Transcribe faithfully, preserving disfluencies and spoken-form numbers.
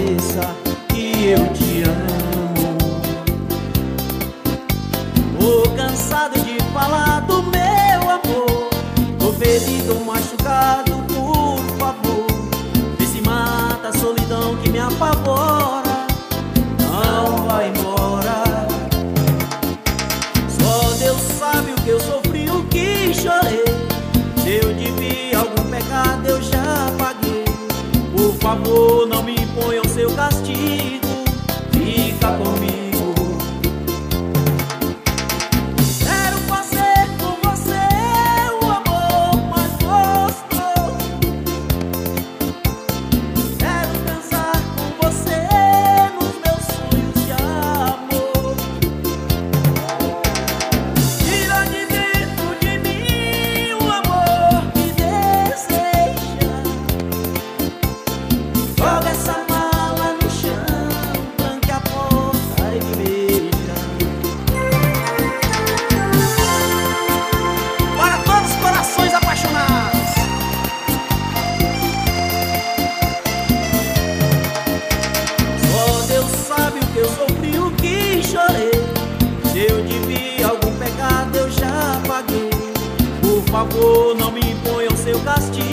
cabeça que eu te amo. Tô cansado de falar do meu amor, tô ferido, machucado, por favor. Vê se mata a solidão que me apavora, não vai embora. Só Deus sabe o que eu sofri, o que chorei. Se eu devia algum pecado eu já paguei. Por favor, não me imponham seu castigo, fica comigo. Quero fazer com você o amor mais gostoso. Quero dançar com você nos meus sonhos de amor. Tira de dentro de mim o amor que deseja. Joga essa mala no chão, tranque a porta e me beija. Para todos os corações apaixonados. Só Deus sabe o que eu sofri, o que chorei. Se eu devia algum pecado eu já paguei. Por favor, não me imponham seu castigo,